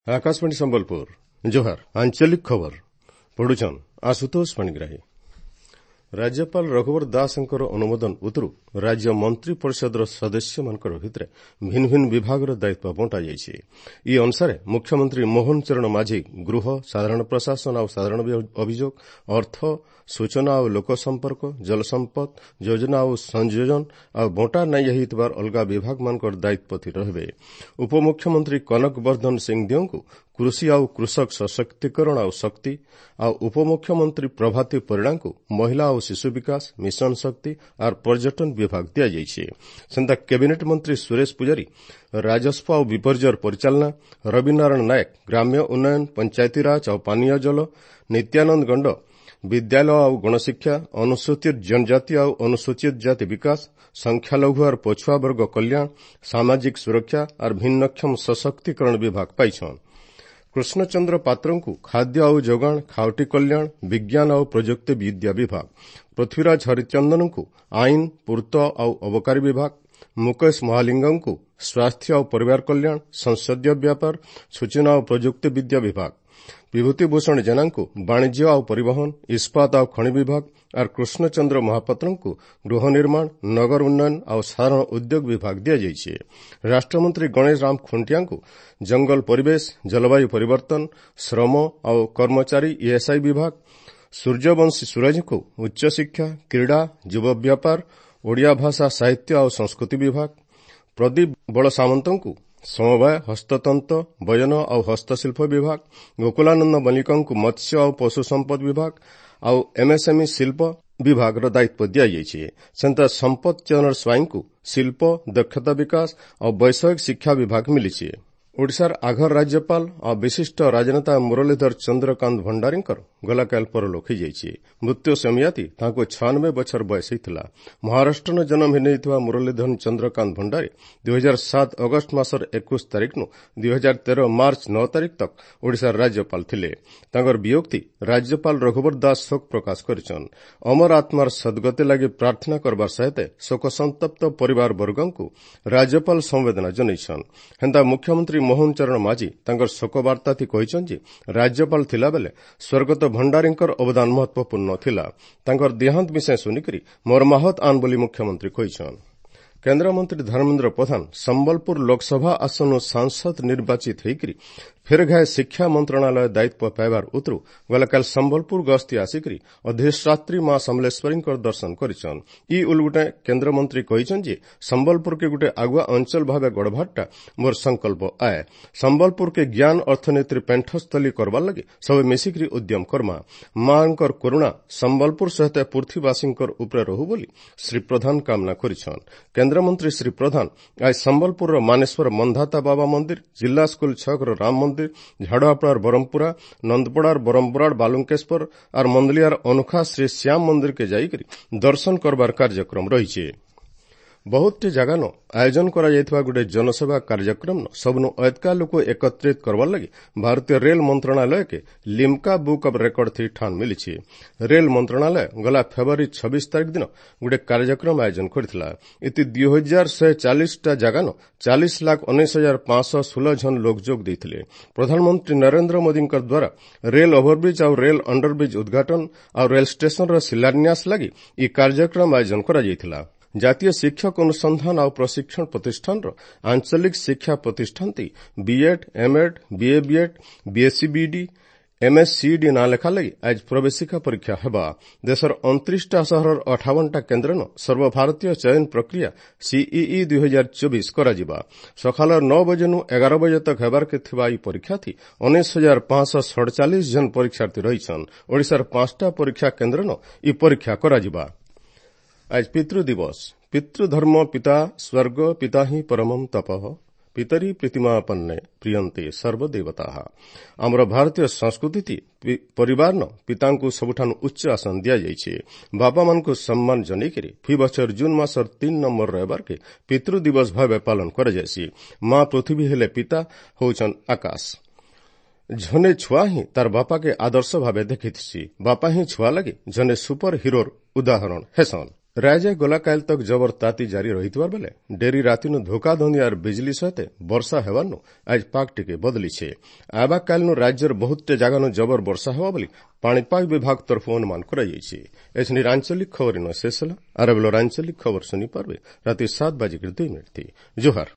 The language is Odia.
आकाशवाणी संबलपुर जोहार आंचलिक खबर पढ़ुछन आशुतोष पाणिग्राही। राज्यपाल रघुवर दासଙ୍କର ଅନୁମୋଦନ ଉତ୍ତରୁ ରାଜ୍ୟ ମନ୍ତ୍ରୀ ପରିଷଦର ସଦସ୍ୟମାନଙ୍କ ଭିତରେ ଭିନ୍ନ ଭିନ୍ନ ବିଭାଗର ଦାୟିତ୍ୱ ବଣ୍ଟାଯାଇଛି। ଏହି ଅନୁସାରେ ମୁଖ୍ୟମନ୍ତ୍ରୀ ମୋହନ ଚରଣ ମାଝୀ ଗୃହ, ସାଧାରଣ ପ୍ରଶାସନ ଆଉ ସାଧାରଣ ଅଭିଯୋଗ, ଅର୍ଥ, ସୂଚନା ଆଉ ଲୋକସମ୍ପର୍କ, ଜଳସମ୍ପଦ, ଯୋଜନା ଆଉ ସଂଯୋଜନ ଆଉ ବଣ୍ଟା ନାଇଁ ହୋଇଥିବା ଅଲଗା ବିଭାଗମାନଙ୍କର ଦାୟିତ୍ୱ ରହିବେ। ଉପମୁଖ୍ୟମନ୍ତ୍ରୀ କନକ ବର୍ଦ୍ଧନ ସିଂହଦେଓଙ୍କୁ କୃଷି ଆଉ କୃଷକ ସଶକ୍ତିକରଣ ଆଉ ଶକ୍ତି, ଆଉ ଉପମୁଖ୍ୟମନ୍ତ୍ରୀ ପ୍ରଭାତୀ ପରିଡ଼ାଙ୍କୁ ମହିଳା ଆଉ ଶିଶୁ ବିକାଶ, ମିଶନ ଶକ୍ତି ଆଉ ପର୍ଯ୍ୟଟନ ବିଭାଗ ଦିଆଯାଇଛି। ସେନ୍ତା କ୍ୟାବିନେଟ୍ ମନ୍ତ୍ରୀ ସୁରେଶ ପୂଜାରୀ ରାଜସ୍ୱ ଆଉ ବିପର୍ଯ୍ୟୟ ପରିଚାଳନା, ରବିନାରାୟଣ ନାୟକ ଗ୍ରାମ୍ୟ ଉନ୍ନୟନ, ପଞ୍ଚାୟତିରାଜ ଆଉ ପାନୀୟ ଜଳ, ନିତ୍ୟାନନ୍ଦ ଗଣ୍ଡ ବିଦ୍ୟାଳୟ ଆଉ ଗଣଶିକ୍ଷା, ଅନୁସୂଚିତ ଜନଜାତି ଆଉ ଅନୁସୂଚିତ ଜାତି ବିକାଶ, ସଂଖ୍ୟାଲଘୁ ଆଉ ପଛୁଆ ବର୍ଗ କଲ୍ୟାଣ, ସାମାଜିକ ସୁରକ୍ଷା ଆଉ ଭିନ୍ନକ୍ଷମ ସଶକ୍ତିକରଣ ବିଭାଗ ପାଇଛନ୍। କୃଷ୍ଣଚନ୍ଦ୍ର ପାତ୍ରଙ୍କୁ ଖାଦ୍ୟ ଆଉ ଯୋଗାଣ, ଖାଉଟି କଲ୍ୟାଣ, ବିଜ୍ଞାନ ଆଉ ପ୍ରଯୁକ୍ତି ବିଦ୍ୟା ବିଭାଗ, ପୃଥ୍ୱୀରାଜ ହରିଚନ୍ଦନଙ୍କୁ ଆଇନ, ପୂର୍ତ୍ତ ଆଉ ଅବକାରୀ ବିଭାଗ, ମୁକେଶ ମହାଲିଙ୍ଗଙ୍କୁ ସ୍ୱାସ୍ଥ୍ୟ ଆଉ ପରିବାର କଲ୍ୟାଣ, ସଂସଦୀୟ ବ୍ୟାପାର, ସୂଚନା ଆଉ ପ୍ରଯୁକ୍ତି ବିଦ୍ୟା ବିଭାଗ, ବିଭୂତିଭୂଷଣ ଜେନାଙ୍କୁ ବାଣିଜ୍ୟ ଆଉ ପରିବହନ, ଇସ୍ପାତ ଆଉ ଖଣି ବିଭାଗ ଆଉ କୃଷ୍ଣଚନ୍ଦ୍ର ମହାପାତ୍ରଙ୍କୁ ଗୃହ ନିର୍ମାଣ, ନଗର ଉନ୍ନୟନ ଆଉ ସାଧାରଣ ଉଦ୍ୟୋଗ ବିଭାଗ ଦିଆଯାଇଛି। ରାଷ୍ଟ୍ରମନ୍ତ୍ରୀ ଗଣେଶ ରାମ ଖୁଣ୍ଟିଆଙ୍କୁ ଜଙ୍ଗଲ ପରିବେଶ, ଜଳବାୟୁ ପରିବର୍ତ୍ତନ, ଶ୍ରମ ଆଉ କର୍ମଚାରୀ ଇଏସ୍ଆଇ ବିଭାଗ, ସୂର୍ଯ୍ୟବଂଶୀ ସୁରଜଙ୍କୁ ଉଚ୍ଚଶିକ୍ଷା, କ୍ରୀଡ଼ା, ଯୁବ ବ୍ୟାପାର, ଓଡ଼ିଆ ଭାଷା ସାହିତ୍ୟ ଆଉ ସଂସ୍କୃତି ବିଭାଗ, ପ୍ରଦୀପ ବଳ ସାମନ୍ତଙ୍କୁ ସମବାୟ, ହସ୍ତତନ୍ତ, ବୟନ ଆଉ ହସ୍ତଶିଳ୍ପ ବିଭାଗ, ଗୋକୁଳାନନ୍ଦ ମଲ୍ଲିକଙ୍କୁ ମତ୍ସ୍ୟ ଆଉ ପଶୁ ସମ୍ପଦ ବିଭାଗ ଆଉ ଏମ୍ଏସ୍ଏମ୍ଇ ଶିଳ୍ପ ବିଭାଗର ଦାୟିତ୍ୱ ଦିଆଯାଇଛି। ସେନ୍ତା ସମ୍ପତ ଚନ୍ଦ୍ର ସ୍ୱାଇଁଙ୍କୁ ଶିଳ୍ପ, ଦକ୍ଷତା ବିକାଶ ଆଉ ବୈଷୟିକ ଶିକ୍ଷା ବିଭାଗ ମିଳିଛି। ଓଡ଼ିଶାର ଆଘର ରାଜ୍ୟପାଳ ଆଉ ବିଶିଷ୍ଟ ରାଜନେତା ମୁରଲୀଧର ଚନ୍ଦ୍ରକାନ୍ତ ଭଣ୍ଡାରୀଙ୍କର ଗଲାକାଲି ପରଲୋକ ହୋଇଯାଇଛି। ମୃତ୍ୟୁ ସମୟତି ତାଙ୍କୁ 96 ବର୍ଷର ବୟସ ହୋଇଥିଲା। ମହାରାଷ୍ଟ୍ରର ଜନ୍ମ ହୋଇଥିବା ମୁରଲୀଧର ଚନ୍ଦ୍ରକାନ୍ତ ଭଣ୍ଡାରୀ 2007 ଅଗଷ୍ଟ ମାସର 21 ତାରିଖରୁ 2013 ମାର୍ଚ୍ଚ 9 ତାରିଖ ତକ ଓଡ଼ିଶାର ରାଜ୍ୟପାଳ ଥିଲେ। ତାଙ୍କର ବିୟୋକ୍ତି ରାଜ୍ୟପାଳ ରଘୁବର ଦାସ ଶୋକ ପ୍ରକାଶ କରିଛନ୍ତି। ଅମର ଆତ୍ମାର ସଦ୍ଗତି ଲାଗି ପ୍ରାର୍ଥନା କରିବା ସହିତ ଶୋକସନ୍ତପ୍ତ ପରିବାର ବର୍ଗଙ୍କୁ ରାଜ୍ୟପାଳ ସମବେଦନା ଜଣାଇଛନ୍ତି। ହେନ୍ତା ମୁଖ୍ୟମନ୍ତ୍ରୀ ମୋହନ ଚରଣ ମାଝୀ ତାଙ୍କର ଶୋକବାର୍ତ୍ତାତି କହିଛନ୍ତି, ରାଜ୍ୟପାଳ ଥିଲାବେଳେ ସ୍ୱର୍ଗତ ଭଣ୍ଡାରୀଙ୍କର ଅବଦାନ ମହତ୍ୱପୂର୍ଣ୍ଣ ଥିଲା। ତାଙ୍କର ଦେହାନ୍ତ ବିଷୟ ଶୁଣିକରି ମର୍ମାହତ ଆନ ବୋଲି ମୁଖ୍ୟମନ୍ତ୍ରୀ କହିଛନ୍ତି। କେନ୍ଦ୍ରମନ୍ତ୍ରୀ ଧର୍ମେନ୍ଦ୍ର ପ୍ରଧାନ ସମ୍ବଲପୁର ଲୋକସଭା ଆସନରୁ ସାଂସଦ ନିର୍ବାଚିତ ହୋଇକରି ଫେରଘାଏ ଶିକ୍ଷା ମନ୍ତ୍ରଣାଳୟ ଦାୟିତ୍ୱ ପାଇବାର ଉତ୍ତରୁ ଗଲାକାଲି ସମ୍ବଲପୁର ଗସ୍ତି ଆସିକରି ଅଧିଷ୍ଠାତ୍ରୀ ମା ସମଲେଶ୍ୱରୀଙ୍କର ଦର୍ଶନ କରିଛନ୍ତି। ଇ ଉଲଗୁଟେ କେନ୍ଦ୍ରମନ୍ତ୍ରୀ କହିଛନ୍ତି ଯେ ସମ୍ବଲପୁରକେ ଗୋଟେ ଆଗୁଆ ଅଞ୍ଚଳ ଭାବେ ଗଢ଼ବାରଟା ମୋର ସଂକଳ୍ପ ଆଏ। ସମ୍ବଲପୁରକେ ଜ୍ଞାନ ଅର୍ଥନୀତିର ପେଣ୍ଠସ୍ଥଳୀ କରବାର ଲାଗି ସବେ ମିଶିକରି ଉଦ୍ୟମ କର୍ମା। ମାଙ୍କର କରୁଣା ସମ୍ବଲପୁର ସହିତ ପୃଥ୍ୱୀବାସୀଙ୍କର ଉପରେ ରହୁ ବୋଲି ଶ୍ରୀ ପ୍ରଧାନ କାମନା କରିଛନ୍ତି। କେନ୍ଦ୍ରମନ୍ତ୍ରୀ ଶ୍ରୀ ପ୍ରଧାନ ଆଜି ସମ୍ବଲପୁରର ମାନେଶ୍ୱର ମନ୍ଧାତା ବାବା ମନ୍ଦିର, ଜିଲ୍ଲା ସ୍କୁଲ ଛକର ରାମ ମନ୍ଦିର, ଝାଡ଼ୁଆପଡ଼ାର ବରମପୁରା, ନନ୍ଦପଡ଼ାର ବରମପୁରାର ବାଲୁଙ୍କେଶ୍ୱର ଆଉ ମନ୍ଦଲିଆର ଅନୁଖା ଶ୍ରୀ ଶ୍ୟାମ ମନ୍ଦିରକେ ଯାଇକରି ଦର୍ଶନ କରବାର କାର୍ଯ୍ୟକ୍ରମ ରହିଛି। ବହୁତଟି ଜାଗାନ ଆୟୋଜନ କରାଯାଇଥିବା ଗୋଟେ ଜନସେବା କାର୍ଯ୍ୟକ୍ରମ ସବୁନୁ ଅଧିକା ଲୋକ ଏକତ୍ରିତ କରବାର ଲାଗି ଭାରତୀୟ ରେଲ ମନ୍ତ୍ରଣାଳୟକେ ଲିମ୍କା ବୁକ୍ ଅଫ୍ ରେକର୍ଡ ଥି ଠାନ ମିଳିଛି। ରେଲ ମନ୍ତ୍ରଣାଳୟ ଗଲା ଫେବୃଆରୀ 26 ତାରିଖ ଦିନ ଗୋଟେ କାର୍ଯ୍ୟକ୍ରମ ଆୟୋଜନ କରିଥିଲା। ଏତି 2140ଟା ଜାଗାନ 40,19,516 ଜଣ ଲୋକ ଯୋଗ ଦେଇଥିଲେ। ପ୍ରଧାନମନ୍ତ୍ରୀ ନରେନ୍ଦ୍ର ମୋଦିଙ୍କ ଦ୍ୱାରା ରେଲ ଓଭରବ୍ରିଜ ଆଉ ରେଲ ଅଣ୍ଡରବ୍ରିଜ ଉଦ୍ଘାଟନ ଆଉ ରେଲ ଷ୍ଟେସନର ଶିଳାନ୍ୟାସ ଲାଗି ଏହି କାର୍ଯ୍ୟକ୍ରମ ଆୟୋଜନ କରାଯାଇଥିଲା। ଜାତୀୟ ଶିକ୍ଷକ ଅନୁସନ୍ଧାନ ଆଉ ପ୍ରଶିକ୍ଷଣ ପ୍ରତିଷ୍ଠାନର ଆଞ୍ଚଳିକ ଶିକ୍ଷା ପ୍ରତିଷ୍ଠାନଟି BEd, MEd, BA BEd, BSc BEd, MScEd ନାଁ ଲେଖା ଲାଗି ଆଜି ପ୍ରବେଶିକା ପରୀକ୍ଷା ହେବା। ଦେଶର 29ଟା ସହରର 58ଟା କେନ୍ଦ୍ରନ ସର୍ବଭାରତୀୟ ଚୟନ ପ୍ରକ୍ରିୟା ସିଇଇ 2024 କରାଯିବା। ସକାଳ 9 ବଜେନୁ 11 ବଜେ ତକ ହେବାରକେ ଥିବା ଏହି ପରୀକ୍ଷାଥି 19,547 ଜଣ ପରୀକ୍ଷାର୍ଥୀ ରହିଛନ୍। ଓଡ଼ିଶାର 5ଟା ପରୀକ୍ଷା କେନ୍ଦ୍ରନ ଏହି ପରୀକ୍ଷା କରାଯିବା। ଆଜି ପିତୃ ଦିବସ। ପିତୃଧର୍ମ ପିତା ସ୍ୱର୍ଗ ପିତା ହିଁ ପରମଂ ତପଃ ପିତରି ପ୍ରୀତିମାପନ୍ନେ ପ୍ରିୟନ୍ତେ ସର୍ବଦେବତାଃ। ଆମର ଭାରତୀୟ ସଂସ୍କୃତି ପରିବାରନ ପିତାଙ୍କୁ ସବୁଠାରୁ ଉଚ୍ଚ ଆସନ ଦିଆଯାଇଛି। ବାପାମାନଙ୍କୁ ସମ୍ମାନ ଜଣାଇକରି ଫି ବର୍ଷର ଜୁନ ମାସର 3 ନମ୍ବର ରବିବାରକେ ପିତୃ ଦିବସ ଭାବେ ପାଳନ କରାଯାଇଛି। ମା ପୃଥିବୀ ହେଲେ ପିତା ହେଉଛନ୍ ଆକାଶ। ଜଣେ ଛୁଆ ହିଁ ତାର ବାପାକେ ଆଦର୍ଶ ଭାବେ ଦେଖିଛି। ବାପା ହିଁ ଛୁଆ ଲାଗି ଜଣେ ସୁପର ହିରୋର ଉଦାହରଣ ହେସନ୍। राज्य गलाकाल तक जबर ताती जारी रहितबार बेले डेरी रातिनु धोकाधंधी और बिजली सहित वर्षा हेबारनु आज पाग टिके बदलिछे। आबा कालनु राज्यर बहुते जागानु जबर वर्षा हेबा बोली पाणीपाग विभाग तरफु अनुमान कराଯାଇଛି। एछनी आंचलिक खबर इन शेष होला। आर बेलर आंचलिक खबर सुनी पारबे राति 7:02 थी। जोहार।